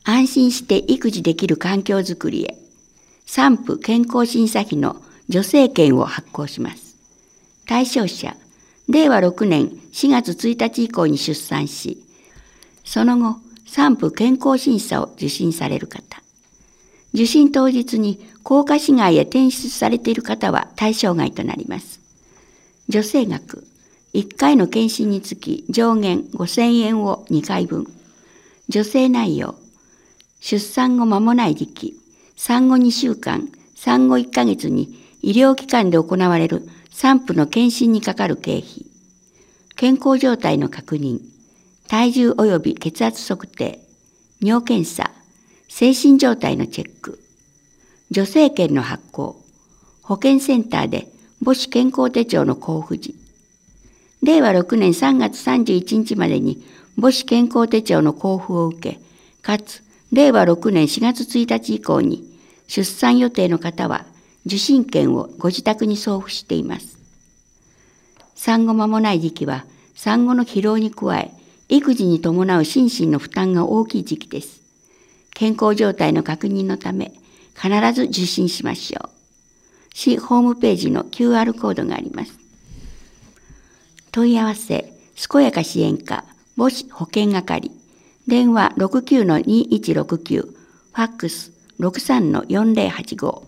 安心して育児できる環境づくりへ、産婦健康審査費の助成券を発行します。対象者、令和6年4月1日以降に出産し、その後、産婦健康審査を受診される方。受診当日に甲賀市外へ転出されている方は対象外となります。助成額、1回の検診につき上限5000円を2回分。助成内容、出産後間もない時期、産後2週間、産後1ヶ月に医療機関で行われる産婦の検診にかかる経費、健康状態の確認、体重及び血圧測定、尿検査、精神状態のチェック、助成券の発行、保健センターで母子健康手帳の交付時、令和6年3月31日までに母子健康手帳の交付を受け、かつ令和6年4月1日以降に出産予定の方は受診券をご自宅に送付しています。産後間もない時期は産後の疲労に加え、育児に伴う心身の負担が大きい時期です。健康状態の確認のため、必ず受診しましょう。市ホームページの QR コードがあります。問い合わせ、健やか支援課、母子保健係、電話 69-2169、ファックス 63-4085。